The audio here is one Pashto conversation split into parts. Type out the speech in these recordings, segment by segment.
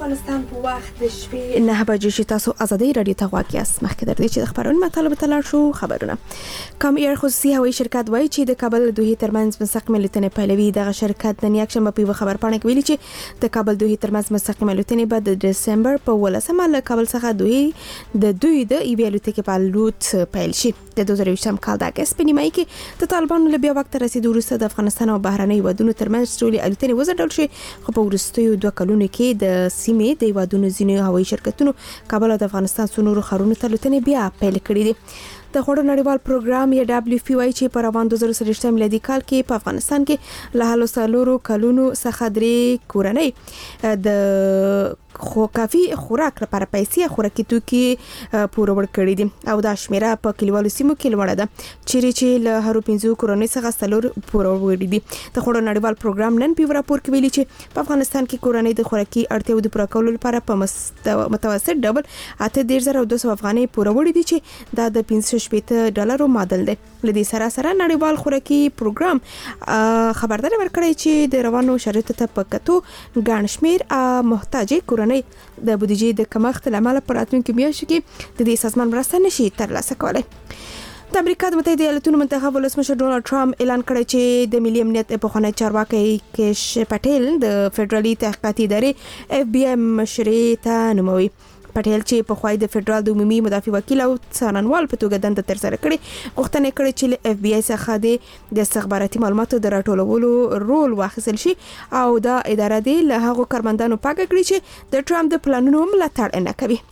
افغانستان په وخت د شپې 9 بجې چې تاسو ازادي رادیو ته غواړئ مخکې در دې چې د خبرونو مطالبه تلل شو خبرونه کام ایر خصوصي هوایي شرکت وایي چې د کابل دوحې ترمنځ مستقیم الوتنې پیلوي دغه شرکت د نیاکشنبه په خبر پاڼه کې ویلي چې د کابل دوحې ترمنځ مستقیم الوتنې به د دسمبر په 18مه له کابل څخه دوحې د دوی د ایوي الوتکې په الوت پیل شي د 2020 کال د اگست په نیمایي کې د طالبانو له بیا وخت رسیدو وروسته د افغانستان او بهرنۍ ودونو ترمنځ ټولې الوتنې وځنډول شي خو په وروستیو 2 کلونو کې د سیمې د ودونو ځینې هوایي شرکتونو کابل او د افغانستان څو ښارونو ته الوتنې بیا پیل کړې دي د خوړو نړیوال پروګرام یا دبليو پی وايي چې په روان 2023 میلادي کال کې په افغانستان کې له هلو سالورو کلونو څخه درې کورنۍ د خو کافي خوراک لپاره پیسې خوراکي توکي پورور کړی دي او دا شمیره په کلیوالو سیمو کې لوړه ده چې له هرو 15 کورنۍ څخه سالور پورور دي د خوړو نړیوال پروګرام نن په راپور کې ویلي چې په افغانستان کې کورنۍ د خوراکي اړتیاو د پوره کولو لپاره په متوسط ډول 8200 افغانۍ پورور دي چې دا د $15 معادل دی لدې سره نړیوال خوراکي پروګرام خبرداري ورکړی چې د روانو شرایطو ته په کتو ګڼ شمیر محتاجې کورنۍ د بودیجې د کمښت لامل پر راتلونکي میاشتو کې د دې سازمان مرسته نشي ترلاسه کولای د امریکا د متحده ایالاتونو منتخب ولسمشر ډونالد ټرمپ اعلان کړی چې د ملي امنیت پخوانی چارواکي کیش پټیل د فدرالي تحقیقاتي ادارې اف بی آی مشري ته نوموي پټیل چې په خوای د فدرال د عمومي مدافع وکیل او څارنوال په توګه دنده ترسره کړي غوښتنه کړې چې له اف بی آی څخه د استخباراتي معلوماتو د راټولولو رول واخیستل شي او دا اداره دی له هغو کارمندانو پاک کړي چې د ټرمپ د پلانونو ملاتړ نه کوي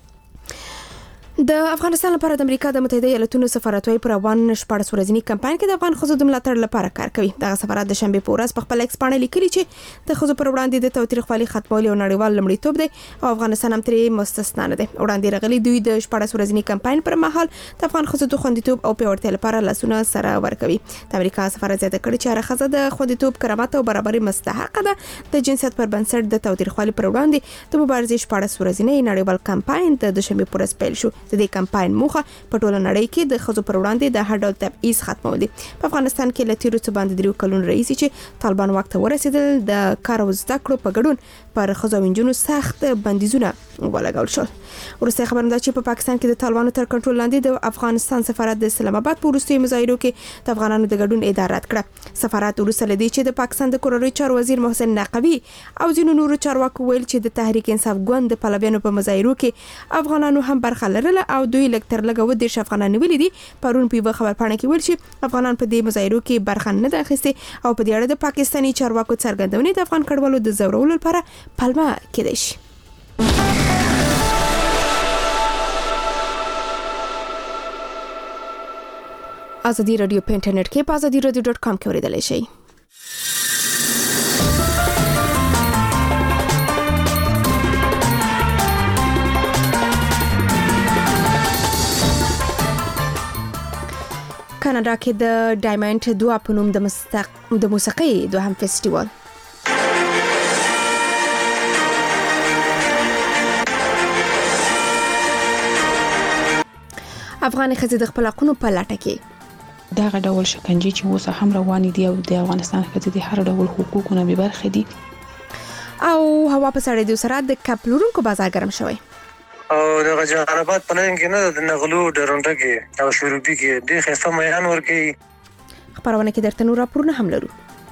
د افغانستان لپاره د امریکا د متحده ایالاتونو سفارت وايي پر روان 14 ورځنی کمپاین کې د افغان خزو د ملاتړ لپاره کار کوي دغه سفارت د شنبه په ورځ په خپل ایکس باندې لیکلي چې د خزو پر وړاندې د تاوتریخوالي ختمول یو نړیوال لومړیتوب دی او افغانستان هم ترې مستثنا نه دی وړاندې رغلي دوی د 14 ورځنی کمپاین پر مهال د افغان خزو د خوندیتوب او پیاوړتیا لپاره لاسونه سره ورکوي د امریکا سفارت زیاته کړي چې هر خزه د خوندیتوب کرامت او برابرۍ مستحق ده د جنسیت پر بنسټ د تاوتریخوالي پر وړاندې د مبارزې 14 ورځنی نړیوال کمپاین د شنبه په ورځ پیل شو د دې کمپاین په ټوله نړۍ کې د خزو پر وړاندې د هر ډول تبعیض ختمول دي په افغانستان کې لتیرو څه باندې 3 کلونه رئیس چې طالبان وخت ورسېدل د کار او زده کړو په ګډون پر خزو وینجونو سخت بندیزونه ولګول شول ورسته خبرنده چې په پاکستان کې د طالبانو تر کنټرول لاندې د افغانستان سفارت د اسلام آباد په وروستي مظاهرو کې د افغانانو د ګډون اداره کړه سفارت ورسره لدی چې د پاکستان د کورنۍ چارو وزیر محسن نقوی او ځینو نورو چارواکو ویل چې د تحریک انصاف ګوند د پلویانو په مظاهرو کې افغانانو هم برخه لرله او دوی تر لګو د افغانان ویلي دي پرون په خبر پاڼه کې ویل چې افغانان په دې مظاهرو کې برخه نه اخیسته او په دې اړه د پاکستاني چارواکو څرګندونې د افغان کډوالو د زورولو لپاره پلمه کېدای شي ازادي رادیو په انټرنیټ کې په azadiradio.com کې اوریدلای شئ کاناډا کې د ډایمنډ 2 په نوم د موسیقۍ دوهم فستیوال افغان ښځې د خپل حقونو په لټه کې دغه ډول شکنجې چې اوس هم روان دي او د افغانستان ښځې د هر ډول حقوقو نه برخه دي او هوا په سړېدو سره د کپلورونکو بازار ګرم شوی او د غجرابات په نن کې نه د نغلو ډرونډه کې او شروبي کې د خسته میان ورکی خبرونه کې درته نور راپورونه هم لرو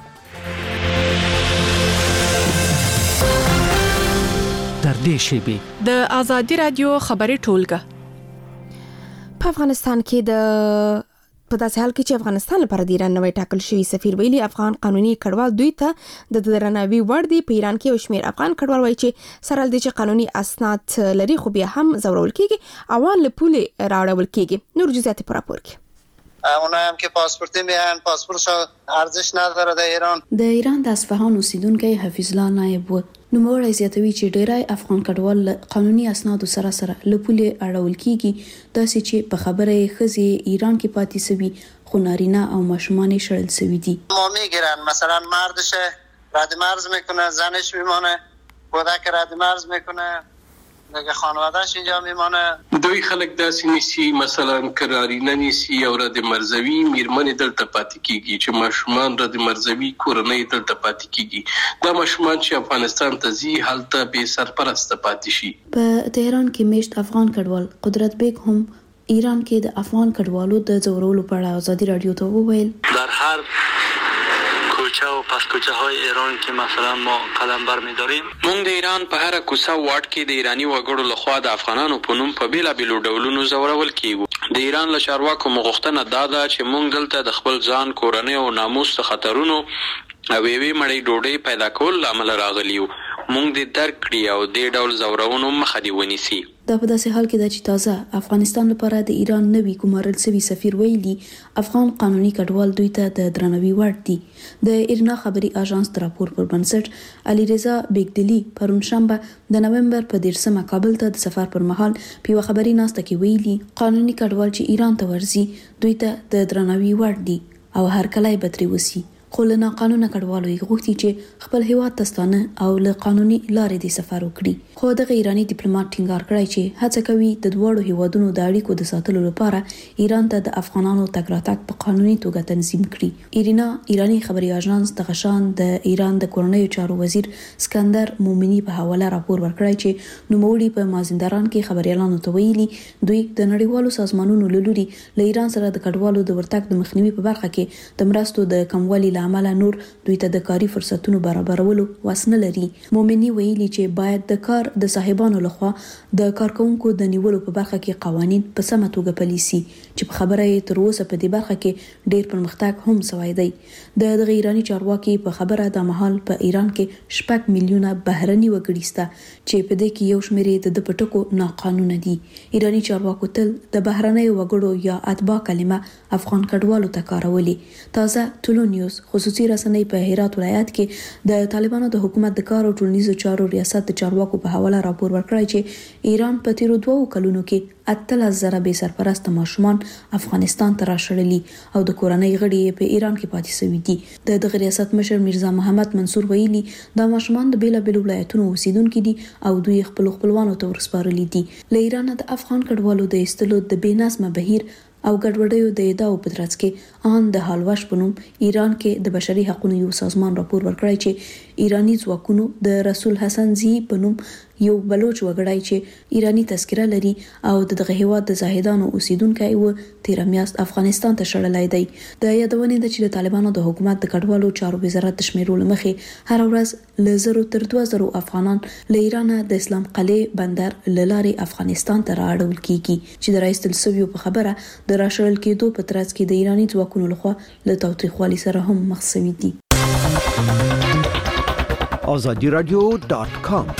در دې شیبي د ازادي رادیو خبري ټولګه په افغانستان کې د په داسې حال کې چې افغانستان لپاره د ایران نوې ټاکل شوی سفیر ویلي افغان قانوني کډوال دوی ته د درناوي وړ دي په ایران کې یو شمېر افغان کډوال وایي چې سره د چې قانوني اسناد لري خو بیا هم زورول کیږي اوان له پولې راوړل کیږي نور جزئیات پر راپور کې اونها هم که پاسپورتی میان پاسپورتش ارزش نداره د ایران د ایران د اصفهان اوسیدونکو حفیظ الله نایب و نوموړی زیاتوي چې ډیری افغان کډوال قانوني اسنادو سره له پولې اړول کیږي داسې چې په خبره خزي ایران کې پاتې سوي خو نارینه او ماشومان شړل سوي دي ما میگیرن مثلا مردش رد مرز میکنه زنش میمونه کودک رد مرز میکنه دیگه خانواده‌اش اینجا میمانه. دوی خلک داسې نیسي مثلا کرارینه نیسي او رد مرزوي میرمنې دلته پاتې کیږي چې ماشومان رد مرزوي کورنۍ دلته پاتې کیږي دا ماشومان چې افغانستان ته ځي هلته بې سرپرسته پاتې شي. په تهران کې میشت افغان کډوال قدرت بیگ هم ایران کې د افغان کډوالو د ځورولو په اړه ازادي رادیو ته وویل در هر کوچه و پس کوچه های ایران که مثلا ما قلم بر می داریم مونږ د ایران په هر کوڅه واټ کې د ایرانی وګړو لخوا د افغانانو په نوم په بیلابیلو ډولونو زورول کیږي. د ایران له چارواکو مغوښتنه دا ده چې مونږ دلته د خپل ځان کورنۍ او ناموس څخه خطرونو او وی مړی ډوډۍ پیدا کول لامل راغلیو. مونږ د درک کړی او د ډول زورونو مخه دی ونیسي. دا په داسې حال کې ده چې تازه افغانستان لپاره د ایران نوي ګمارل شوی سفیر ویلي افغان قانوني کډوال دوی ته د درناوي وړ دي. د ایرنا خبري اژانس د راپور پر بنسټ علي رضا بیگدلی پرون شنبه د نومبر په 13 کابل ته د سفر پر مهال په یو خبري ناسته کې ویلي قانوني کډوال چې ایران ته ورځي دوی ته د درناوي وړ دي او هر کله به ترې وسی. خو له ناقانونه کډوالو یې غوښتي چې خپل هیواد ته ستانه او له قانوني لارې د سفر وکړي. خو د ایرانی ډیپلوماټ ټینګار کړی چې هڅه کوي د دوړو هیوادونو د اړیکو د ساتلو لپاره ایران ته د افغانانو تګ راتګ په قانوني توګه تنظیم کړي. ایرینا ایرانی خبري اژانس د غشان د ایران د کورنیو چارو وزیر اسکندر مومنی په حواله راپور ورکړی چې نوموړي په مازندران کې خبريالانو ته ویلي دوی د نړیوالو سازمانونو له لوري له ایران سره د کډوالو د ورتګ د مخنیوي په برخه کې د مرستو د کموالي عمل نور دوی ته د کاري فرصتونو برابرولو وسنه لري. مومنی ویلي چې باید د کار د صاحبانو لخوا د کارکونکو د نیولو په برخه کې قوانين په سمه توګه پلي شي چې په خبره یې تر اوسه په دې برخه کې ډېر پرمختګ هم شوی دی. د ایرانی چارواکي په خبره د محل په ایران کې 6 میلیونه بهرني وګړي سته چې په دې کې یو شمېر د پټکو ناقانونه دي. ایرانی چارواکو تل د بهرنۍ وګړو یا اتباع کلمه افغان کډوالو ته کارولي. تازه ټولو نیوز خصوصي رسنۍ په هرات ولایت کې د طالبانو د حکومت د کار او ټولنیزو چارو ریاست د چارواکو په حواله راپور ورکړی چې ایران په تیرو 2 کلونو کې 8000 بې سرپرسته ماشومان افغانستان ته راشړلي او د کورنۍ غړي په ایران کې پاتې شوي دي. د ریاست مشر میرزا محمد منصور ویلي دا ماشومان د بیلابیلو ولایتونو اوسیدونکو دي او دوی خپلوانو ته ورسپارلي دي. له ایران د افغان کډوالو د ایستلو د بېنظمه بهیر او ګډوډیو د ادعاو په ترڅ کې ان د حالواش په نوم ایران کې د بشري حقوقو یو سازمان راپور ورکړی چې ایرانی ځواکونو د رسول حسن زی په نوم یو بلوچ وګړی چې ایرانی تذکره لري او دغه هیواد د زاهدانو اوسیدونکو و 13 میاشت افغانستان ته شړلای دی. د یادونې د چې د طالبانو د حکومت د کډوالو چارو وزارت د شمیرولو مخې هر ورځ له 0 تر 2000 افغانان له ایران د اسلام قلعه بندر لارې افغانستان ته راړول کیږي چې د رئیس تلسویو په خبره د راشړل کېدو په ترڅ کې د ایرانی ځواکونو لخوا له تاوتریخوالي سره هم مخ شوي دي. azadiradio.com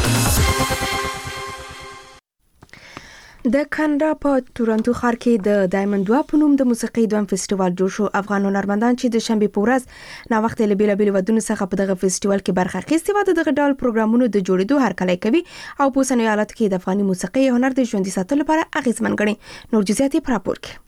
د کاناډا په تورنټو ښار کې د ډایموند 2 په نوم د موسیقۍ دویم فستیوال جوړ شو. افغان هنرمندان چې د شنبه په ورځ نا وخت له بیلابیل ودونو څخه په دغه فستیوال کې برخه اخیستې و دغه ډول پروګرامونو د جوړېدو هرکلی کوي او په اوسنیو حالاتو کې د افغاني موسیقۍ هنر د ژوندۍ ساتلو لپاره اغیزمن ګڼي. نور جزئیات په راپور کې.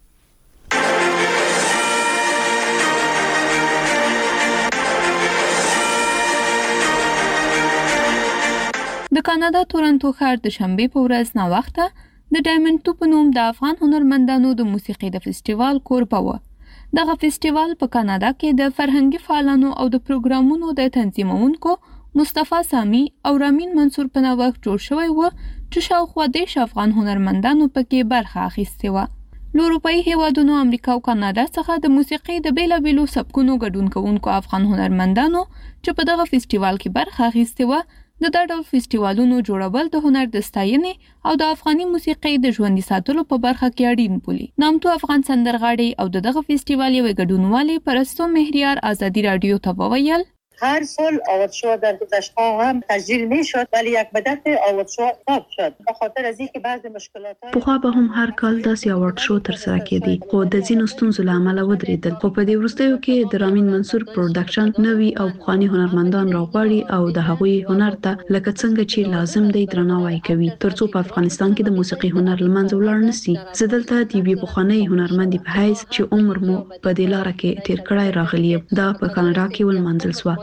د کاناډا تورنټو ښار د شنبه په ورځ نا وخت د ډایموند 2 په نوم د افغان هنرمندانو د موسیقۍ د فستیوال کوربه و. دغه فستیوال په کاناډا کې د فرهنګي فعالانو او د پروګرامونو د تنظیمونکو مصطفی سامی او رامین منصور په نوښت جوړ شوی و چې شاوخوا 10 افغان هنرمندانو پکې برخه اخیستې و. له اروپایي هیوادونو امریکا او کاناډا څخه د موسیقۍ د بیلابیلو سبکونو ګډون کوونکو افغان هنرمندانو چې په دغه فستیوال کې برخه اخیستې و د ډول فستیوالونو جوړول د هنر د ستاینې او د افغاني موسیقۍ د ژوندۍ ساتلو په برخه کې اړین بولي. نامتو افغان سندرغاړي او دغه فستیوال یو ګډونوالي پرستو مهریار آزادی رادیو ته وویل هر سال آوردشو در گذشته هم تسجیل میشد ولی یک مدت آوردشو قطع شد به خاطر از اینکه بعضی مشکلات پخوا به هم هر کال داسې آوردشو ترسره کېدی خو د ځینو ستونزو له امله ودرېدل. خو په دې وروستیو کې د رامین منصور پروډکشن نوي او پخوانی هنرمندان راغواړي او د هغوی هنر ته لکه څنګه چې لازم دی درناوی کوي ترڅو په افغانستان کې د موسیقي هنر لمنځه ولاړ نشي. زه دلته د یوې پخوانی هنرمندې په حیث چې عمر مو په دې لاره کې تیر کړی راغلی دا په کاناډا کې ولمنځل شو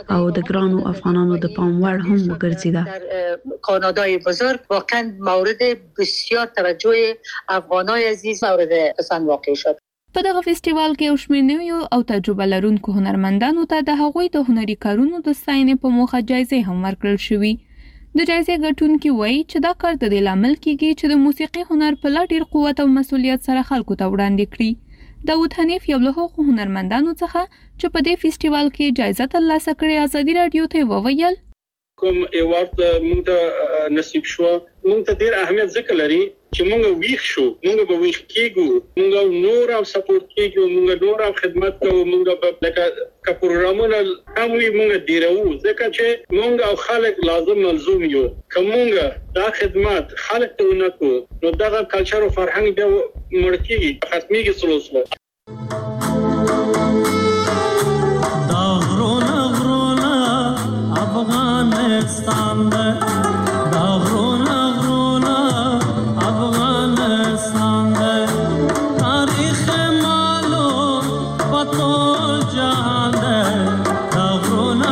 او د ګرانو افغانانو د پام وړ هم وګرځیده. در کانادای بزرگ واقعا مورد بسیار توجه افغانای عزیز مورد پسند واقع شد. په دغه فستیوال کې یو شمېر نویو او تجربه لرونکو هنرمندانو ته د هغوی د هنري کارونو د ستاینې په موخه جایزې هم ورکړل شوې. د جایزې ګټونکي وایي چې دا کار د دې لامل کیږي چې د موسیقي هنر په لا ډیر قوت او مسؤلیت سره خلکو ته وړاندې کړي. داود حنیف یو له هغو هنرمندانو څخه چې په دې فستیوال کې جایزه ترلاسه کړې ازادي راډیو ته وویل کوم ایوارد مونږ ته نصیب شو مونږ ته ډیر اهمیت ځکه لري چې مونږ ویښ شو مونږ به ویښ کېږو مونږ نور او سپورټ کېږو مونږ نور او خدمت کوو مونږ به لکه پروګرامونه هم وي مونږ ډیرو ځکه چې مونږ او خلک لازم ملزوم یو کومه دا خدمت خلک ته ونکو نو دغه کلچر او فرهنګ به مړ کېږي ختميږي سلسله. افغانستان دا غرونا افغانستان تاریخ معلوم پتول جهان دا غرونا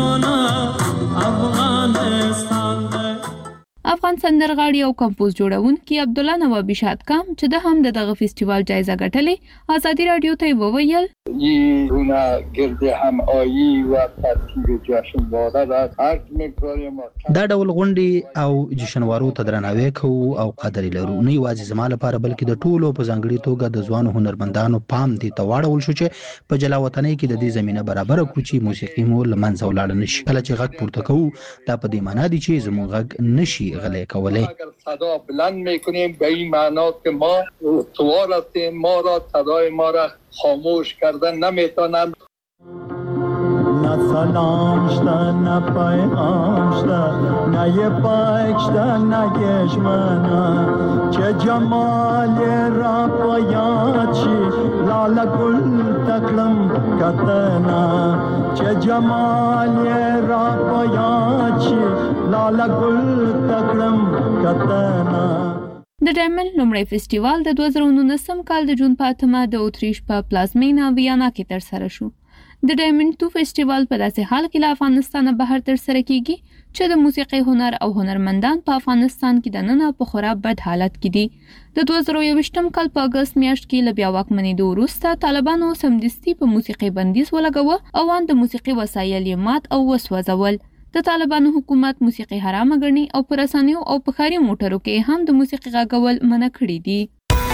افغانستان. افغان سندرغاړي او کمپوز جوړونکي عبدالله نوابی شادکام چې د هم دغه فستیوال جایزه ګټلې ازادي راډیو ته وویل این رونا گرد هم آیی و ترتیب جشنواره را هر مقداری ما دا ډول غونډې او جشنوارو ته درناوی کوو او قدر لرو نه یوازې زما لپاره بلکې د ټولو په ځانګړي توګه د ځوانو هنرمندانو پام دې ته واړول شو چې په جلا وطنۍ کې د دې زمينه برابر کړو چې موسیقي مو له منځه ولاړ نشي. کله چې غږ پورته کوو دا په دې معنی دی چې زموږ غږ نشي غلی کولی. اگر صدا بلند میکنیم به این معنا که ما استوار هستیم ما را صدای ما را خاموش کردن نمیتونن. نه سلام شده نه پیغام شده نه یه پاک شده نه گشمنه چه جمال را پایات شی لاله گل تکلم کتنا چه جمال را پایات شی لاله گل تکلم کتنا. د ډایمنډ لومړی فستیوال د 2019 کال د جون په 8 د اوتریش په پلازمینا ویانا کې ترسره شو. د ډایمنډ 2 فستیوال په داسې حال کې له افغانستانه بهر ترسره کیږي چې د موسیقي هنر او هنرمندان په افغانستان کې د نن په خورا بد حالت کې دي. د 2021 کال په اگست میاشت کې له بیا واکمنېدو وروسته طالبانو سمدستي په موسیقي بندیز ولګاوه او ان د موسیقي وسایل یې مات او وسوځول. د طالبانو حکومت موسیقي حرامه ګڼي او پر رسنیو او په ښاري موټرو کې هم د موسیقي غږول منع کړي دي.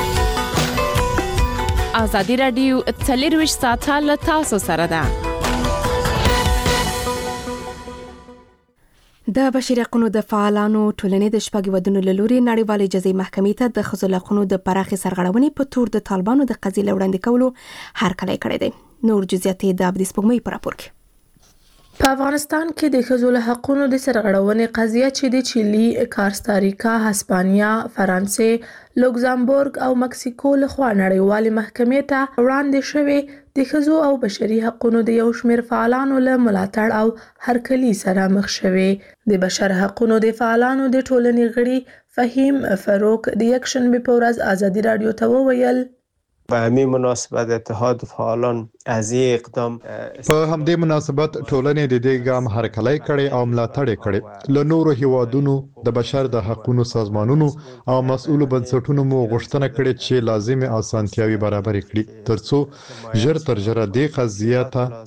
ازادي راډیو 24 ساعته له تاسو سره ده. د بشري حقوقو د فعالانو ټولنې د شپږ ودونو له لوري نړیوالې جزایي محکمې ته د ښځو حقوقو د پراخې سرغړونې په تور د طالبانو د قضیې وړاندې کولو هرکلی کړی دی. نور جزئیات د عبدالعزیز سپوږمۍ په راپور کې. په افغانستان کې د ښځو له حقونو د سرغړونې قضیه چې د چیلي، کاستاریکا، هسپانیا، فرانسې، لوکزامبورګ او مکسیکو لخوا نړیوالې محکمې ته وړاندې شوې د ښځو او بشري حقونو د یو شمېر فعالانو له ملاتړ او هرکلي سره مخ شوې. د بشر حقونو د فعالانو د ټولنې غړي فهیم فاروق د یکشنبې په ورځ ازادي راډیو ته وویل به همین مناسبت اتحاد فعالان از این اقدام په همدې مناسبت ټولنې د دې ګام هرکلی کړي او ملاتړ کړي. له نورو هیوادونو د بشر د حقوقو سازمانونو او مسؤلو بنسټونو مو غوښتنه کړې چې لازمي اسانتیاوي برابر کړي ترڅو ژر تر ژره دا قضیه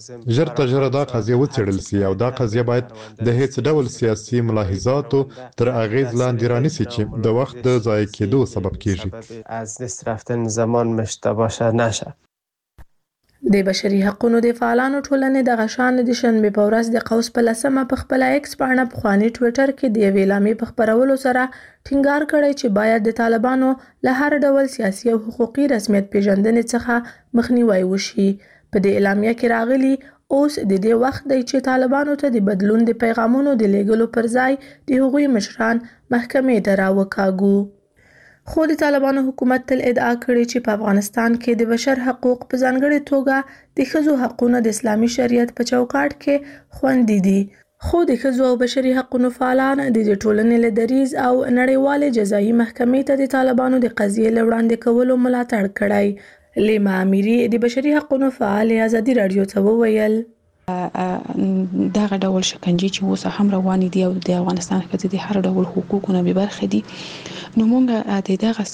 وڅېړل شي او دا قضیه باید د هیڅ ډول سیاسي ملاحظاتو تر اغیز لاندې رانیسي چې د وخت د ضایع کېدو سبب کیږي از دست رفتن زمان مشتبه نشه. د بشري حقونو د فعالانو ټولنې د غشان د شنبې په ورځ د قوس په لسمه په خپل ایکس باندې پخوانی ټویټر کې د اعلامیې په خبرولو سره ټینګار کړی چې باید د طالبانو له هر ډول سیاسي او حقوقي رسمیت پیژندنې څخه مخنیوي وشي. په دې اعلامیه کې راغلي اوس د دې وخت دی چې طالبانو ته د بدلون د پیغامونو د لیږلو پر ځای د هغوی مشران محکمې ته راوکاږو. خو د طالبانو حکومت تل ادعا کړې چې په افغانستان کې د بشر حقوق په ځانګړې توګه د ښځو حقونه د اسلامي شریعت په چوکاټ کې خوندي دي. خو د ښځو او بشري حقونو فعالان د ټولنې له دریځ او نړیوالې جزایي محکمې ته د طالبانو د قضیې له وړاندې کولو ملاتړ کړی. لیما امیری د بشري حقونو فعال ازادي راډیو ته وویل دغه ډول شکنجه چې اوس هم روان دي او د افغانستان کې د هر ډول حقوقو نه به برخه دي نو موږ د دغه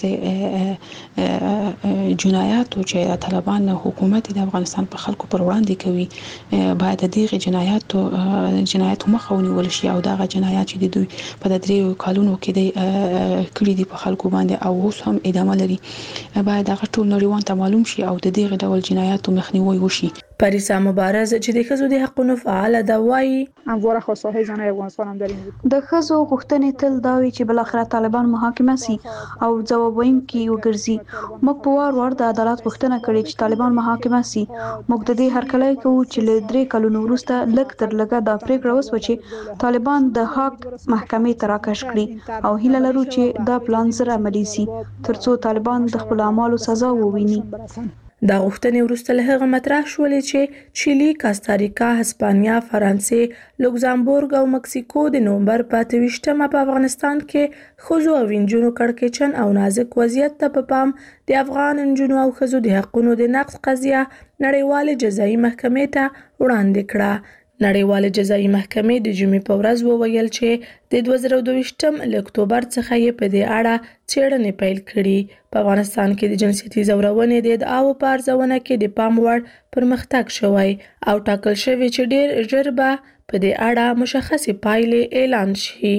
جنایات چې طالبان حکومت د افغانستان په خلکو پر وړاندې کوي باید دغه جنایات مخه ونیول شي او دغه جنایات چې دوی په 3 کالونو کې د کړي دي په خلکو باندې او اوس هم ادامه لري باید دغه ټول نړیوال ته معلوم شي او د دغه ډول جنایاتو مخنیوي وشي. پریسا مبارز چې د ښځو د حقوقو فعال ده وایي همواره خواستهای زنای افغانستان هم در این د ښځو غوښتنې تل دا وي چې بل اخر طالبان محاکمه سي او ځواب ویونکي وګرځي. موږ په وار د عدالت غوښتنه کړې چې طالبان محاکمه سي. موږ د دې هرکلی کوو چې له 3 کلونو وروسته لږ تر لږه دا پریکړه وسوه چې طالبان د حق محکمې ته راکش کړي او هیله لرو چې دا پلان زر عملي سي ترڅو طالبان د خپل اعمالو سزا وویني. دا غوښتنې وروسته له هغه مطرح شولې چې چیلي، کاستاریکا، هسپانیا، فرانسې، لوکزامبورګ او مکسیکو د نومبر په 28مه په افغانستان کې ښځو او نجونو کړکېچن او نازک وضعیت ته په پام د افغان نجونو او ښځو د حقوقو د نقض قضیه نړیوالې جزایي محکمې ته وړاندې کړه. نړیوالې جزایي محکمې د جمعې په ورځ وویل چې د 2022 له اکتوبر څخه یې په دې اړه څېړنې پیل کړي. په افغانستان کې د جنسیتي ځورونې د ادعاو په ارزونه کې د پام وړ پرمختګ شوی او ټاکل شوی چې ډېر ژر به په دې اړه مشخصې پایلې اعلان شي.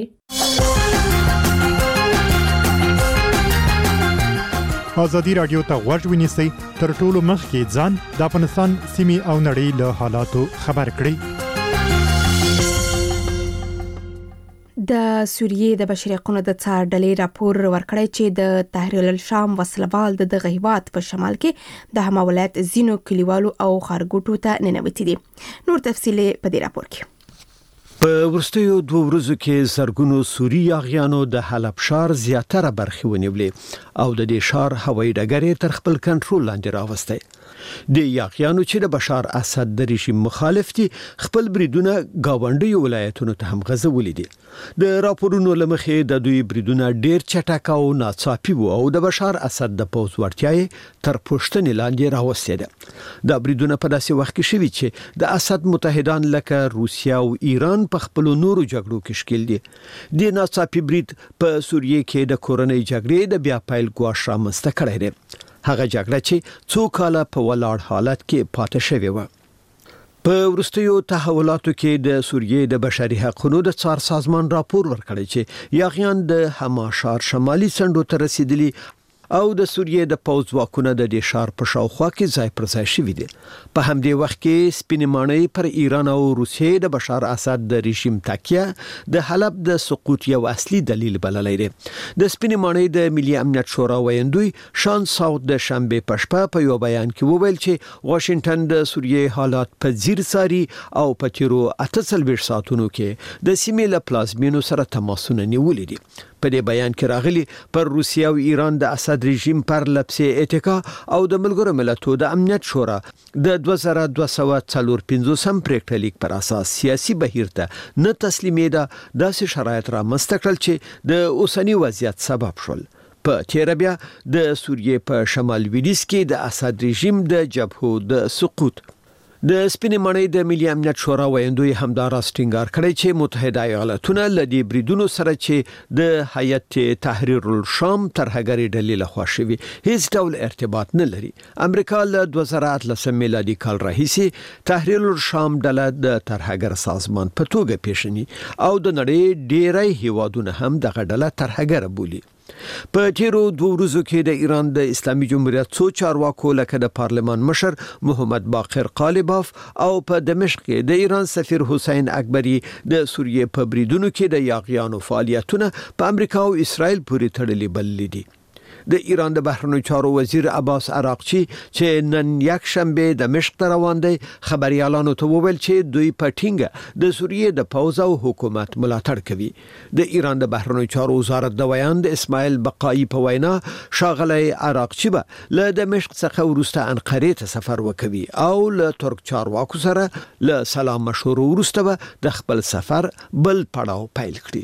ازادي رادیو ته غوږ ونیسئ تر ټولو مخکې ځان د افغانستان سیمې او نړۍ له حالاتو خبر کړئ. د سوریې د بشري حقوقو د څار ډلې راپور ورکړی چې د تحریر الشام وسلوال د دغه هیواد په شمال کې د هما ولایت زینو کلیوالو او خارګوټو ته ننوتي دي. نور تفصیل په دې راپور کې. په ورستیو 2 ورځو کې زرګونو سوري یاغیانو د حلب ښار زیاتره برخې ونیولې او د دې ښار هوایي ډګر تر خپل کنټرول لاندې راوستی. د یاغیانو چې د بشار اسد د رژیم مخالف دي خپل بریدونه گاونډي ولایتونو ته هم غځولې دي. د راپورونو لمخې د دوی بریدونه ډیر چټک او ناڅاپي وو او د بشار اسد د پوز ورتیاي تر پښتنې لاندې راوستي ده. دا بریدونه په داسې وخت کې شوي چې د اسد متحدان لکه روسیا او ایران په خپل نورو جګړو کې شکل دي. د ناڅاپي برید په سوریې کې د کورنۍ جګړې د بیا پیل ګواښ رامنځته کړی دی. هغه جګړه چې څو کاله په ولاړ حالت کې پاتې شوې و. په ورستیو تحولاتو کې د سوریې د بشري حقوقو د څار سازمان راپور ورکړی چې یاغیان د حما ښار شمالي څنډو ته رسیدلي او د سوریې د پوز واکونه د دې ښار په شاوخوا کې ځای پر ځای شوي دي. په همدې وخت کې سپینې ماڼۍ پر ایران او روسیې د بشار اسد د رژیم تکیه د حلب د سقوط یو اصلي دلیل بللی دی. د سپینې ماڼۍ د ملي امنیت شورا ویاندوی شان ساوت د شنبه په شپه په یو بیان کې وویل چې واشنگټن د سوریې حالات په ځیر څاري او په تیرو 48 ساعتونو کې د سیمې له پلازمینو سره تماسونه نیولي دي. په دې بیان کې راغلي پر روسیا او ایران د اسد رژیم پر لپسې اتکا او د ملګرو ملتونو د امنیت شورا د 2245 پریکړه لیک پر اساس سیاسي بهیر ته نه تسلیمېده داسې شرایط را مستقل چې د اوسنی وضعیت سبب شول. په تیر بیا د سوریې په شمال لویدیځ کې د اسد رژیم د جبهو د سقوط د سپینې ماڼۍ د ملي امنیت شورا ویاندوی همداراز ټینګار کړی چې متحده ایالاتونه له دې بریدونو سره چې د هیئت تحریر الشام ترهګري ډلې لخوا شوي هیڅ ډول ارتباط نه لري. امریکا له 2013 میلادي کال راهیسې تحریر الشام ډله د ترهګر سازمان په توګه پیژني او د نړۍ ډیری هیوادونه هم دغه ډله ترهګر بولي. په تیرو 2 ورځو کې د ایران د اسلامي جمهوریت څو چارواکو لکه د پارلمان مشر محمد باقر قالباف او په دمشق کې د ایران سفیر حسین اکبری د سوریې په بریدونو کې د یاغیانو فعالیتونه په امریکا او اسرائیل پورې تړلي بللي دي. د ایران د بهرنیو چارو وزیر عباس عراقچی چې نن یک شنبه دمشق ته روان دی خبريالانو ته وویل چې دوی په ټینګه د سوریې د پوز او حکومت ملاتړ کوي. د ایران د بهرنیو چارو وزارت د ویان د اسماعیل بقایی په وینا شاغلی عراقچی به له دمشق څخه وروسته انقره ته سفر وکوي او له ترک چارواکو سره له سلام مشورو وروسته به د خپل سفر بل پړاو پیل کړي.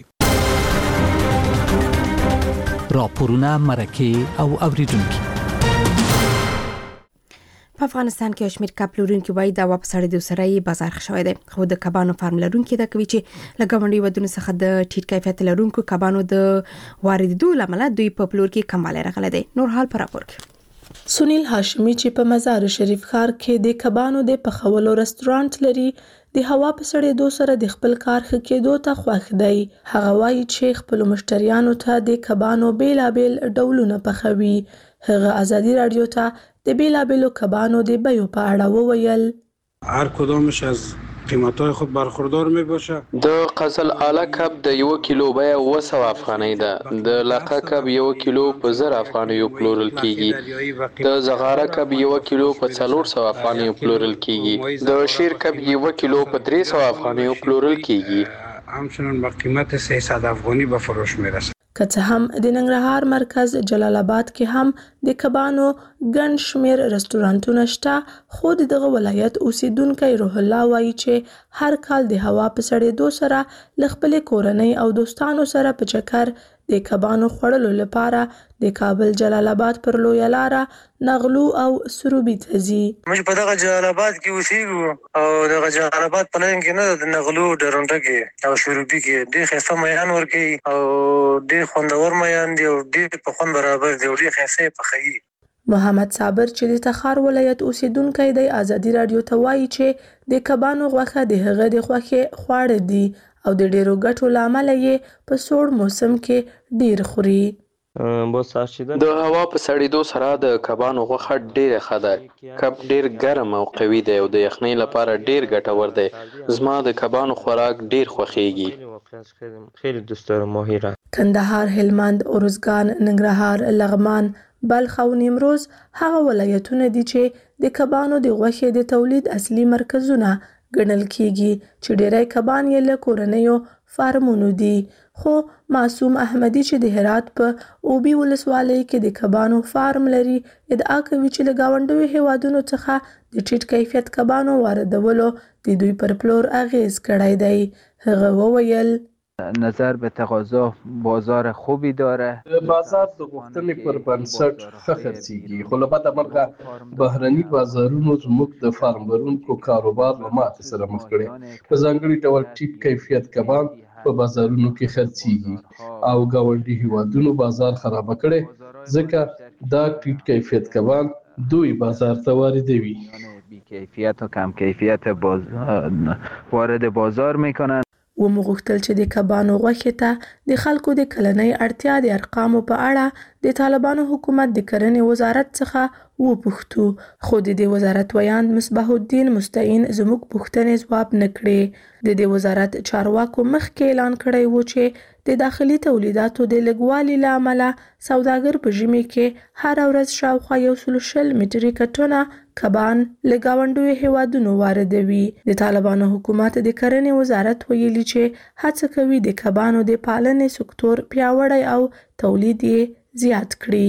راپورونه مرکه او اوریدونکو په افغانستان کې شمیر کب لرونکي وای د واپس اړیدو سره بازار خښوي دي خو د کبانو فارم لرونکي دا کوي چې لګونډي ودونه څخه د ټیټ کیفیت لرونکو کبانو د واردېدو لامل دوی په پلور کې کموالی راغلی دی. نور حال پر راپور کې سنیل هاشمی چې په مزار شریف ښار کې د کبانو د پخولو رستورانت لري د هوا په سړېدو سره د خپل کار ښه کېدو ته خوښ دی. هغه وایي چې خپل مشتریانو ته د کبانو بیلابیل ډولونه پخوي. هغه ازادي رادیو ته د بیلابیلو کبانو د بیو په اړه وویل. هر کدامش از قیمت‌های خود برخوردار میباشه. د قزل اعلی کب د 1 کیلو بیه 200 افغانۍ ده. د لاقه کب 1 کیلو په 1000 افغانۍ پلورل کیږي. د زغاره کب 1 کیلو په 400 افغانۍ پلورل کیږي. د شیر کب 1 کیلو په 300 افغانۍ پلورل کیږي. همچنین با قیمت 300 افغانی به فروش میرسه. که څه هم د ننګرهار مرکز جلال آباد کې هم د کبانو ګڼ شمیر رستورانتونه شته، خو دغه ولایت اوسیدونکی روح الله وایي چې هر کال د هوا په سړېدو سره له خپلې کورنۍ او دوستانو سره په چکر د کبانو خوړلو لپاره د کابل جلال آباد پر لویه لاره نغلو او سروبي ته ځي. موږ په دغه جلال آباد کې اوسېږو او دغه جلال آباد په لاین کې نه د نغلو ډرونټه کې او سروبي کې ډېر ښایسته میان ورکوي او ډېر خوندور میان دي او ډېر په خوند برابر دي او ډېر ښایسته یې پخوي. محمد صابر چې د تخار ولایت اوسیدونکی دی ازادي رادیو ته وایي چې د کبانو غوښه د هغه د خوښې خواړه دي او د ډیرو ګټو له امله یې په سوړ موسم کې ډیر خوري. د هوا په سړېدو سره د کبانو غوښه ډیره ښه ده. کب ډیر ګرم او قوي دی او د یخنۍ لپاره ډیر ګټور دی. زما د کبانو خوراک ډیر خوښیږي. خیلی دوست دارم ماهی را. کندهار، هلمند، ارزګان، ننګرهار، لغمان، بلخ او نیمروز هغه ولایتونه دي چې د کبانو د غوښې د تولید اصلي مرکزونه ګڼل کیږي چې ډیری کبان یې له کورنیو فارمونو دي. خو معصوم احمدي چې د هرات په اوبي ولسوالۍ کې د کبانو فارم لري ادعا کوي چې له ګاونډیو هیوادونو څخه د ټیټ کیفیت کبانو واردولو د دوی پر پلور اغیز کړی دی. هغه وویل نظر به تقاضا بازار خوبی داره. بازار د غوښتنې پر بنسټ ښه خرڅیږي، خو له بده مرغه بهرني بازارونو زموږ د فارمرونکو کاروبار له ماتې سره مخ کړی. په ځانګړي ډول ټیټ کیفیت کبان په بازارونو کې خرڅیږي او ګاونډي هیوادونو بازار خراب کړي ځکه دا ټیټ کیفیت کبان دوی بازار ته واردوي. بی کیفیت و کم کیفیت وارد بازار میکنن. و مغوښتل چې د کبانو غوښې ته د خلکو د کلنۍ اړتیا د ارقامو په اړه د طالبانو حکومت د کرنې وزارت څخه وپوښتو، خو د دې وزارت ویاند مصباح الدین مستعین زموږ پوښتنې ځواب نه کړې. د دې وزارت چارواکو مخکې اعلان کړی و چې د داخلي تولیداتو د لږوالي له امله سوداګر په ژمي کې هر ورځ شاوخوا 120 مټریکه ټنه کبان له ګاونډیو هیوادونو واردوي. د طالبانو حکومت د کرنې وزارت ویلي چې هڅه کوي د کبانو د پالنې سکتور پیاوړی او تولید یې زیات کړي.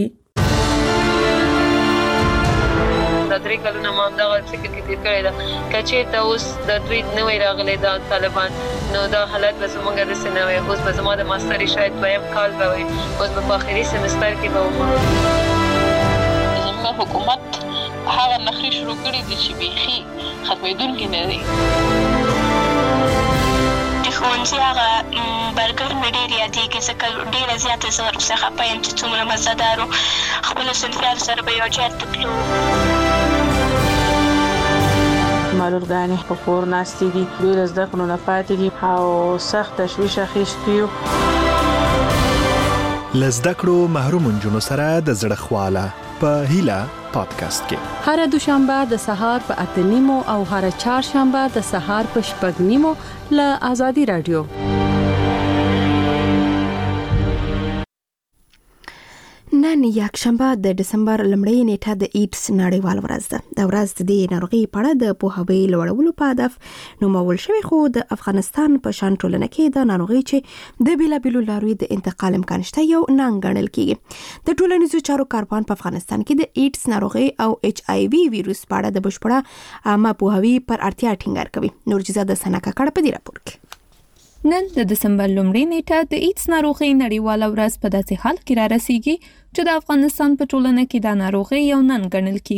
دا 3 کلونه ما دغه فکر کې تیر کړی دا کچې ته اوس د دوی نوې راغلي دا طالبان نو دا حالت به زموږ د سنوي اوس به زما د ماستري شاید دویم کال به وي، اوس به په اخري سمستر کې به زموږ حکومت هغه نخري شروع کړی دي چې بيخي ختمېدونکي نه دي. د ښوونځي هغه برګر مې ډېر یادېږي ځکه ډېره زیاته زه ورڅخه خفه یم چې څومره مزهدار و. خپلو صنفیانو سره به یو ځای ته تلو. معلولګانې په کور ناستې دي، دوی له زده کړو نه پاتې دي او سخت تشویش اخیستی یو. له زده کړو محروم نجونو سره د زړه خواله په هیله پادکاسټ کې هر دوشنبه د سهار په 8:30 او هر چهارشنبه د سهار په 6:30 له آزادي رادیو. نن یکشنبه د دسمبر لومړۍ نیټه د ایډز نړیوال ورځ ده. د ورځ د ناروغي په اړه د پوهاوي لوړولو په هدف نومول شوی، خو د افغانستان په شان ټولنه کې د ناروغي چې د بیلابیلو لارو د انتقال امکان شته یو ننګ ګڼل کیږي. د ټولنیزو چارو کارپوهان په افغانستان کې د ایډز ناروغي او HIV ویروس په اړه د بشپړه عامه پوهاوي پر اړتیا ټینګار کوي. نورجزا د سنکا کړه په دې راپور کې. نن د دسمبر لومړۍ نیټه د ایډز ناروغي نړیواله ورځ په داسې حال کې را رسیږي چې د افغانستان په ټولنه کې د ناروغي یو ننګ ګڼل کیږي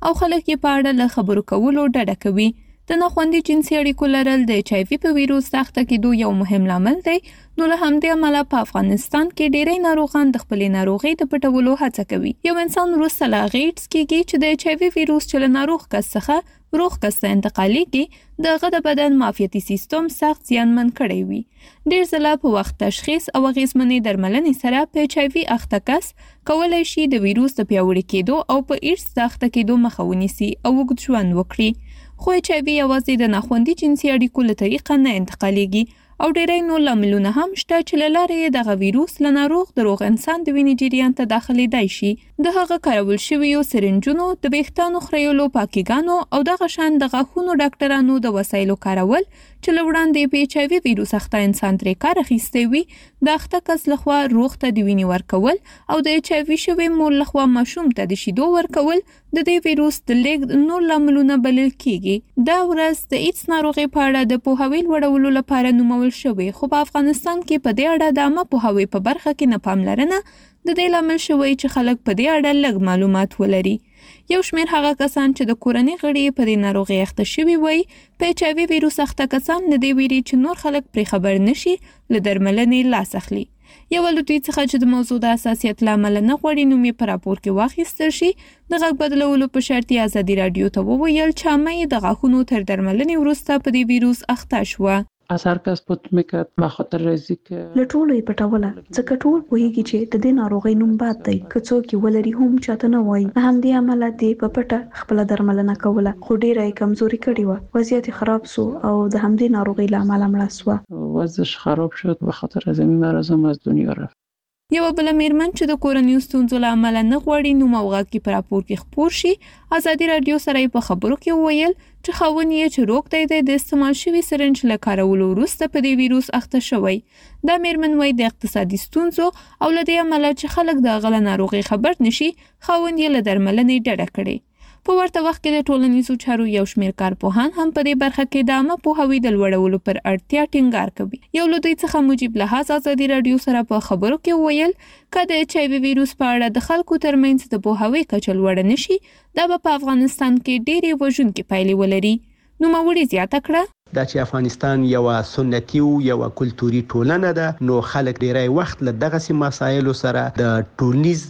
او خلک یې په اړه له خبرو کولو ډډه کوي. د ناخوندي جنسي اړیکو لرل د HIV په ویروس سخته کېدو یو مهم لامل دی. نو له همدې امله په افغانستان کې ډېری ناروغان د خپلې ناروغۍ د پټولو هڅه کوي. یو انسان وروسته له هغې ایډز کېږي چې د HIV ویروس چې له ناروغ کس څخه روغ کس ته انتقالېږي د هغه د بدن معافیتي سیستم سخت زیانمن کړی وي. ډېر ځله په وخت تشخیص او اغېزمنې درملنې سره په HIV اخته کس کولی شي د ویروس د پیاوړي کېدو او په ایډز د اخته کېدو مخه ونیسي او اوږد ژوند وکړي. خو HIV یوازې د ناخوندي جنسي اړیکو له طریقه نه انتقالېږي او ډېری نور لاملونه هم شته چې له لارې یې دغه ویروس له ناروغ د روغ انسان د وینې جریان ته داخلېدای شي. د هغه کارول شویو سرنجونو، د ویښتانو خریولو پاکېګانو او دغه شان د غاښونو ډاکټرانو د وسایلو کارول چې له وړاندې په HIV ویروس اخته انسان ترې کار اخیستی وي، د اخته کس لخوا روغ ته د وینې ورکول او د HIV شوي مور لخوا ماشوم ته د شیدو ورکول د دې ویروس د لیږد نور لاملونه بلل کېږي. دا ورځ د ایډز ناروغۍ په اړه د پوهاوي لوړولو لپاره نومول شوې، خو په افغانستان کې په دې اړه د عامه پوهاوي په برخه کې نه پاملرنه د دې لامل شوی چې خلک په دې اړه لږ معلومات ولري. یو شمېر هغه کسان چې د کورنۍ غړي په دې ناروغۍ اخته شوي وي، په HIV ویروس اخته کسان له دې ویري چې نور خلک پرې خبر نشي له درملنې لاس اخلي. یو له دوی څخه چې د موضوع د حساسیت له امله نه غواړي نوم یې په راپور کې واخیستل شي، د غږ بدلولو په شرط یې ازادي راډیو ته وویل چې عامه یې د غاښونو تر درملنې وروسته په دې ویروس اخته شوه. از هر کس پت میکرد بخاطر ریزی که له ټولو یې پټوله ځکه ټول پوهیږي چې د دې ناروغۍ نوم باد دی، که څوک یې ولري هم چاته نه وایي. له همدې امله دې په پټه خپله درملنه کوله، خو ډېره یې کمزوري کړې وه، وضعیت یې خراب سو او د همدې ناروغۍ له امله مړه سوه. وضعش خراب شد به خاطر از این مرض هم از دنیا رفت. یو بله میرمن چې د کورنیو ستونزو له امله نه غواړي نوم او غږ کې په راپور کې خپور شي، ازادي راډیو سره په خبرو کې وویل چې خاوند یې چې روغ دی د استعمال شوي سرنج له کارولو وروسته په دې ویروس اخته شوی. دا میرمن وایي د اقتصادي ستونزو او له دې امله چې خلک د هغه له ناروغۍ خبر نشي، خاوند یې له درملنې ډډه کړې. په ورته وخت کې د ټولنیزو چارو یو شمېر کارپوهان هم په دې برخه کې د عامه پوهاوي د لوړولو پر اړتیا ټینګار کوي. یو له دوی څخه مجیب لحاظ ازادي راډیو سره په خبرو کې وویل که د HIV ویروس په اړه د خلکو ترمنځ د پوهاوي کچه لوړه نشي، دا به په افغانستان کې ډېرې وژونکې پایلې ولري. نوموړي زیاته کړه دا چې افغانستان یو سنتي او یو کلتوري ټولنه ده، نو خلک ډیری وخت له دغه مسایلو سره د ټولنیز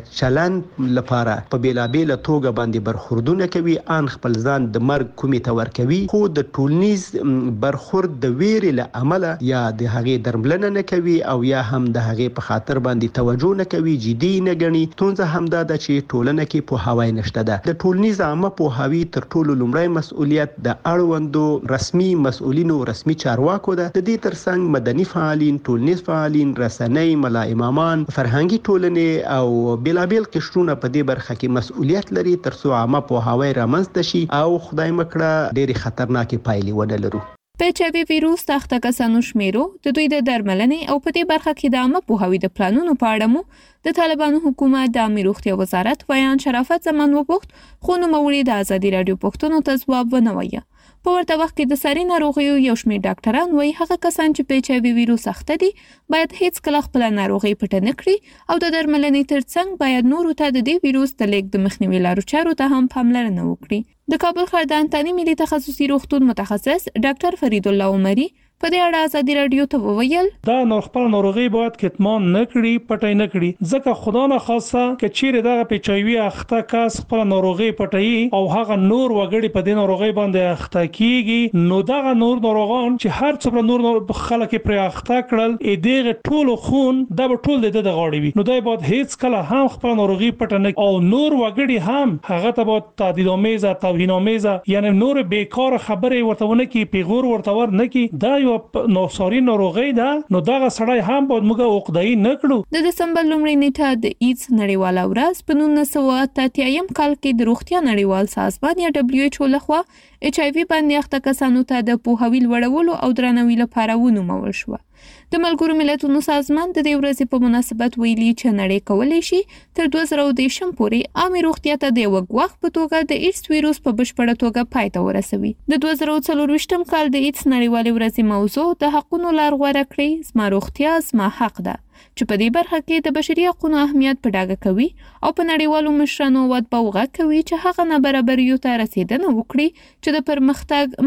چلند لپاره په بیلابیل توګه باندې برخوردونه کوي، ان خپل ځان د مرګ کومې ته ورکوي، خو د ټولنیز برخورد د ویرې له امله یا د هغې درملنه نه کوي او یا هم د هغې په خاطر باندې توجه نه کوي، جدي نه ګڼي. ستونزه همدا ده چې ټولنه کې پوهاوی نشته ده. د ټولنیز عامه پوهاوي تر ټولو لومړی مسؤلیت د اړوندو رسمي مسؤلینو رسمي چارواکو ده. د دې ترڅنګ مدني فعالین، ټولنیز فعالین، رسنۍ، ملا امامان، فرهنګي ټولنې او بیلابیل قشرونه په دې برخه کې مسؤلیت لري ترڅو عامه پوهاوی رامنځته شي او خدای مکړه ډېرې خطرناکې پایلې ونه لرو. په HIV ویروس اخته کسانو شمیرو، د دوی د درملنې او په دې برخه کې د عامه پوهاوي د پلانونو په اړه مو د طالبانو حکومت د عامه روغتیا وزارت ویان شرافت زمان وپوښت، خو نوموړي د ازادي راډیو پوښتنو ته ځواب ونه وایه. په ورته وخت کې د ساري ناروغیو یو شمېر ډاکټران وایي هغه کسان چې په HIV ویروس اخته دي باید هیڅ کله خپله ناروغي پټه نه کړي او د درملنې ترڅنګ باید نورو ته د دې ویروس د لیږد د مخنیوي لارو چارو ته هم پاملرنه وکړي. د کابل ښار د انتاني ملي تخصصي روغتون متخصص ډاکټر فرید الله عمري په دې اړه ازادي راډیو ته وویل دا خپل ناروغي باید کتمان نه کړي، پټه نه کړي، ځکه خدا نه خواسته چې چیرې دغه په HIV اخته کس خپل ناروغي پټي او هغه نور وګړي په دې ناروغي باندې اخته کیږي، نو دغه نور ناروغان چې هر څومره نور خلک پر اخته کړل ا دغه ټول خون د ټول د غاړي وي، نو دا باید هیڅ کله هم خپل ناروغي پټه نه او نور وګړي هم هغه ته باید تهدیدآمیزه توهینآمیزه یعنی نور بیکار خبره ورته ونه کی، پیغور ورته ور نه کی، دا نوساري ناروغي ده، نو دغه سړی هم باید موږ عقده‌ای نه کړو. د دسمبر لومړۍ نیټه د ایډز نړیواله ورځ په 1983 کال کې د روغتیا نړیوال سازمان یا WHO لخوا HIV باندې اخته کسانو ته د پوهاوي لوړولو او درناوي لپاره ونومول شو. د ملګرو ملتونو سازمان د دې ورځې په مناسبت ویلي چې نړۍ کولی شي تر 2030 پورې عامه روغتیا ته د وګ په توګه د ایډز ویروس په بشپړه توګه پای ته ورسوي. د 2024 کال د ایډز نړیوالې ورځې موضوع د حقونو لار غوره کړې، زما روغتیا زما حق ده، چې په دې برخه کې د بشري حقوقو اهمیت په ډاګه کوي او په نړیوالو مشرانو وعده کوي چې هغه نابرابریو ته رسیدنه وکړي چې د پرمختګ